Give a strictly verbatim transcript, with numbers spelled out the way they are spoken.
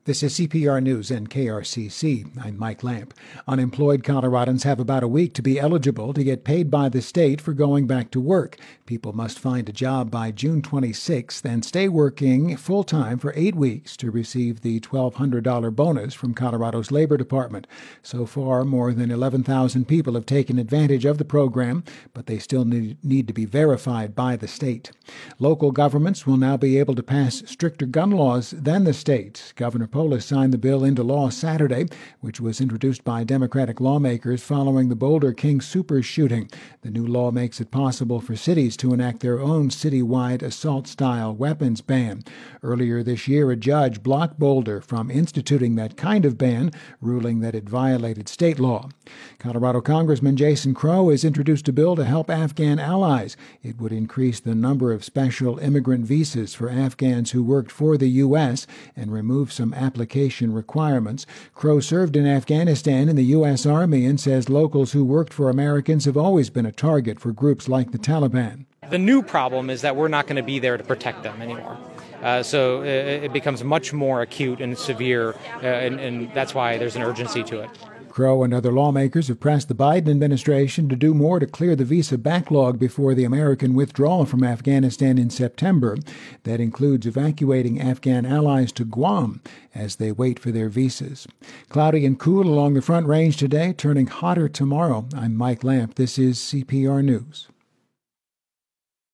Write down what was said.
This is C P R News and K R C C. I'm Mike Lamp. Unemployed Coloradans have about a week to be eligible to get paid by the state for going back to work. People must find a job by June twenty-sixth and stay working full-time for eight weeks to receive the twelve hundred dollars bonus from Colorado's Labor Department. So far, more than eleven thousand people have taken advantage of the program, but they still need to be verified by the state. Local governments will now be able to pass stricter gun laws than the state. Governor Polis signed the bill into law Saturday, which was introduced by Democratic lawmakers following the Boulder King Super shooting. The new law makes it possible for cities to enact their own citywide assault-style weapons ban. Earlier this year, a judge blocked Boulder from instituting that kind of ban, ruling that it violated state law. Colorado Congressman Jason Crow has introduced a bill to help Afghan allies. It would increase the number of special immigrant visas for Afghans who worked for the U S and remove some application requirements. Crow served in Afghanistan in the U S Army and says locals who worked for Americans have always been a target for groups like the Taliban. The new problem is that we're not going to be there to protect them anymore. Uh, so it, it becomes much more acute and severe, uh, and, and that's why there's an urgency to it. Crow and other lawmakers have pressed the Biden administration to do more to clear the visa backlog before the American withdrawal from Afghanistan in September. That includes evacuating Afghan allies to Guam as they wait for their visas. Cloudy and cool along the Front Range today, turning hotter tomorrow. I'm Mike Lamp. This is C P R News.